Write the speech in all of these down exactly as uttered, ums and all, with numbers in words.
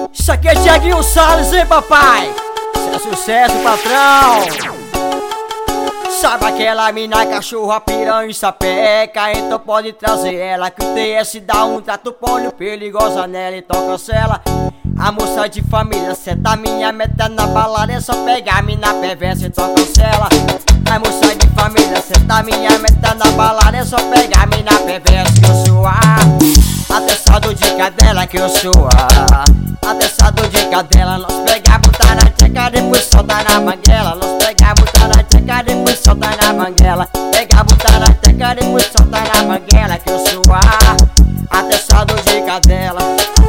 Isso aqui é Thiaguinho Salles, hein, papai? Isso é sucesso, patrão. Sabe aquela mina cachorra, piranha e sapeca? Então pode trazer ela, que o T S dá um trato pônio perigosa nela, então cancela. A moça de família, senta minha meta na balada, é só pegar a mina perversa, então cancela. A moça de família, senta minha meta na balada, é só pegar a mina perversa que eu sou a atestado de cadela que eu sou a atestado de cadela. Nós pega, botar na tcheca, depois solta na manguela. Nós pega, botar na tcheca, depois solta na manguela. Pega, botar na tcheca, depois solta na manguela que eu sou a atestado de cadela.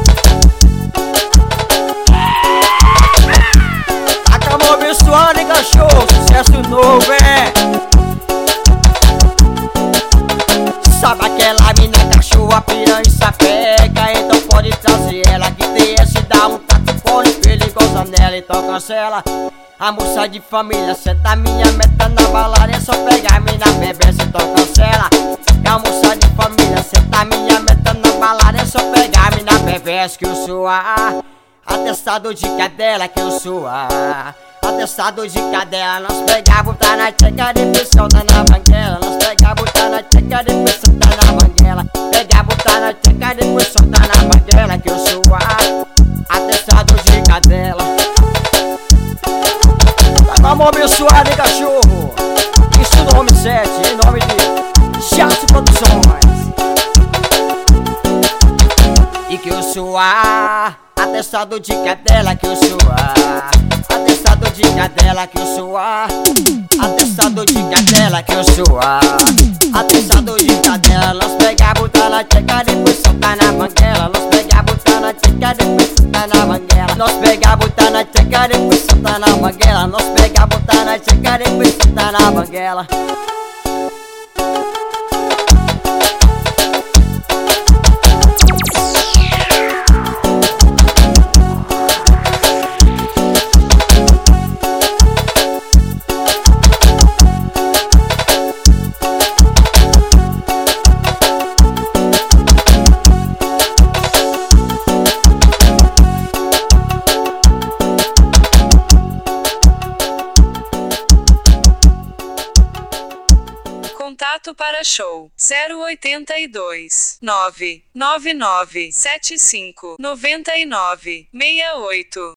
Acabou abençoando, hein, cachorro? Sucesso novo, é? Sabe aquela mina cachorra, piranha e sapeca? Então pode trazer ela, que T S dá um tato pônio perigosa nela, então cancela. A moça de família, senta minha meta na balada, é só pegar a mina perversa, então cancela. A moça de família, senta minha meta na balada, é só pegar a mina perversa que eu sou a atestado de cadela que eu sou a atestado de cadela. Nós pega, botar na tcheca, depois solta na banguela. Nós pega, botar na tcheca, depois solta na banguela. Pega, botar na tcheca, depois solta na banguela que eu sou a atestado de cadela. Tá com a mão abençoada, hein, cachorro? Isso no nome sete, em nome de Jasso Produções. E que eu sou a atestado de cadela que eu sou a atestado de cadela que eu sou a atestado de cadela que eu sou a atestado de cadela. Nós pega, botar na tcheca, depois solta na banguela. Nós pega, botar na tcheca, depois solta na banguela. Nós pega, botar na tcheca, depois solta na banguela. Nós pega, botar na tcheca, depois solta na banguela. Contato para show zero oitenta e dois, nove nove nove sete cinco, nove nove seis oito.